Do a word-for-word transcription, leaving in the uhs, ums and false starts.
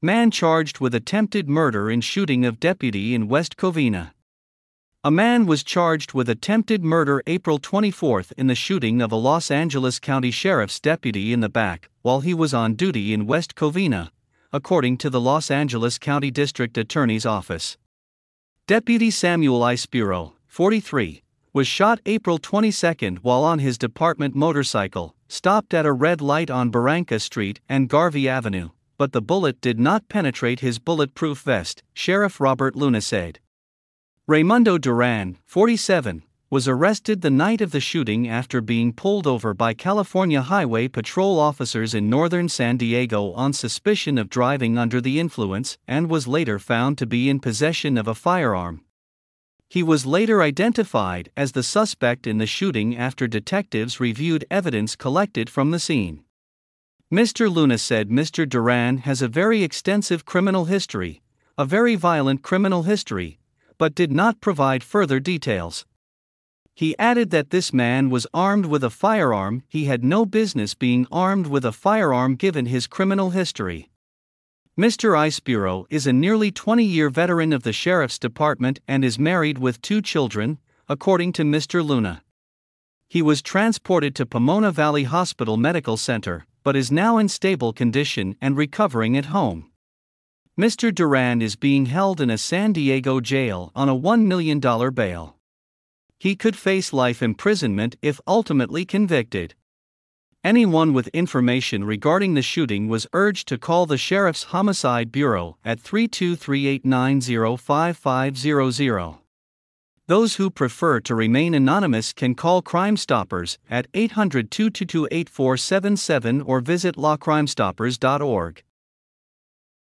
Man charged with attempted murder in shooting of deputy in West Covina. A man was charged with attempted murder April twenty-fourth in the shooting of a Los Angeles County Sheriff's deputy in the back while he was on duty in West Covina, according to the Los Angeles County District Attorney's Office. Deputy Samuel Ispiro, forty-three, was shot April twenty-second while on his department motorcycle, stopped at a red light on Barranca Street and Garvey Avenue, but the bullet did not penetrate his bulletproof vest, Sheriff Robert Luna said. Raymundo Duran, forty-seven, was arrested the night of the shooting after being pulled over by California Highway Patrol officers in northern San Diego on suspicion of driving under the influence and was later found to be in possession of a firearm. He was later identified as the suspect in the shooting after detectives reviewed evidence collected from the scene. Mister Luna said Mister Duran has a very extensive criminal history, a very violent criminal history, but did not provide further details. He added that this man was armed with a firearm. He had no business being armed with a firearm given his criminal history. Mister Ispiro is a nearly twenty-year veteran of the Sheriff's Department and is married with two children, according to Mister Luna. He was transported to Pomona Valley Hospital Medical Center, but is now in stable condition and recovering at home. Mister Duran is being held in a San Diego jail on a one million dollars bail. He could face life imprisonment if ultimately convicted. Anyone with information regarding the shooting was urged to call the Sheriff's Homicide Bureau at three two three, eight nine zero, five five zero zero. Those who prefer to remain anonymous can call Crime Stoppers at eight hundred, two two two, eight four seven seven or visit law crime stoppers dot org.